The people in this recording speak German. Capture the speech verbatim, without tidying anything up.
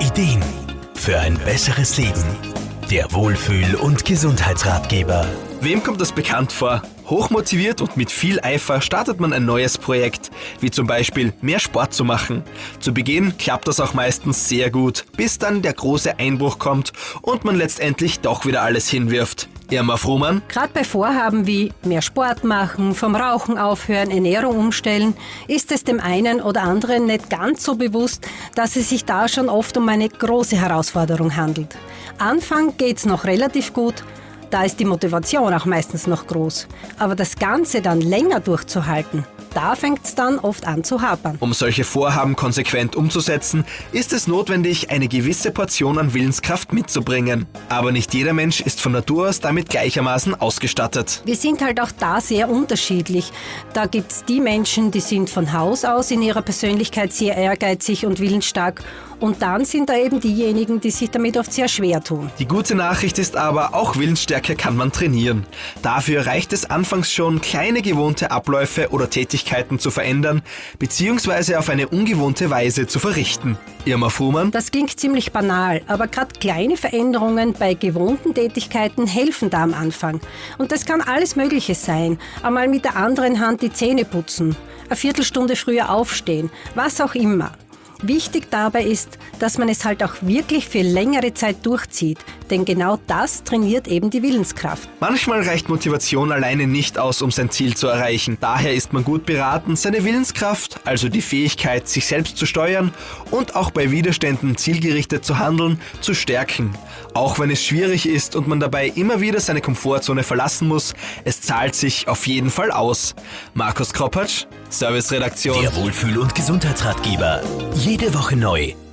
Ideen für ein besseres Leben. Der Wohlfühl- und Gesundheitsratgeber. Wem kommt das bekannt vor? Hochmotiviert und mit viel Eifer startet man ein neues Projekt, wie zum Beispiel mehr Sport zu machen. Zu Beginn klappt das auch meistens sehr gut, bis dann der große Einbruch kommt und man letztendlich doch wieder alles hinwirft. Irma Frumann? Gerade bei Vorhaben wie mehr Sport machen, vom Rauchen aufhören, Ernährung umstellen, ist es dem einen oder anderen nicht ganz so bewusst, dass es sich da schon oft um eine große Herausforderung handelt. Anfang geht's noch relativ gut, da ist die Motivation auch meistens noch groß. Aber das Ganze dann länger durchzuhalten, da fängt's dann oft an zu hapern. Um solche Vorhaben konsequent umzusetzen, ist es notwendig, eine gewisse Portion an Willenskraft mitzubringen. Aber nicht jeder Mensch ist von Natur aus damit gleichermaßen ausgestattet. Wir sind halt auch da sehr unterschiedlich. Da gibt's die Menschen, die sind von Haus aus in ihrer Persönlichkeit sehr ehrgeizig und willensstark. Und dann sind da eben diejenigen, die sich damit oft sehr schwer tun. Die gute Nachricht ist aber, auch Willensstärke kann man trainieren. Dafür reicht es anfangs schon, kleine gewohnte Abläufe oder Tätigkeiten zu verändern, beziehungsweise auf eine ungewohnte Weise zu verrichten. Irma Frumann? Das klingt ziemlich banal, aber gerade kleine Veränderungen bei gewohnten Tätigkeiten helfen da am Anfang. Und das kann alles Mögliche sein. Einmal mit der anderen Hand die Zähne putzen, eine Viertelstunde früher aufstehen, was auch immer. Wichtig dabei ist, dass man es halt auch wirklich für längere Zeit durchzieht, denn genau das trainiert eben die Willenskraft. Manchmal reicht Motivation alleine nicht aus, um sein Ziel zu erreichen. Daher ist man gut beraten, seine Willenskraft, also die Fähigkeit, sich selbst zu steuern und auch bei Widerständen zielgerichtet zu handeln, zu stärken. Auch wenn es schwierig ist und man dabei immer wieder seine Komfortzone verlassen muss, es zahlt sich auf jeden Fall aus. Markus Kropatsch, Serviceredaktion. Der Wohlfühl- und Gesundheitsratgeber. Jede Woche neu.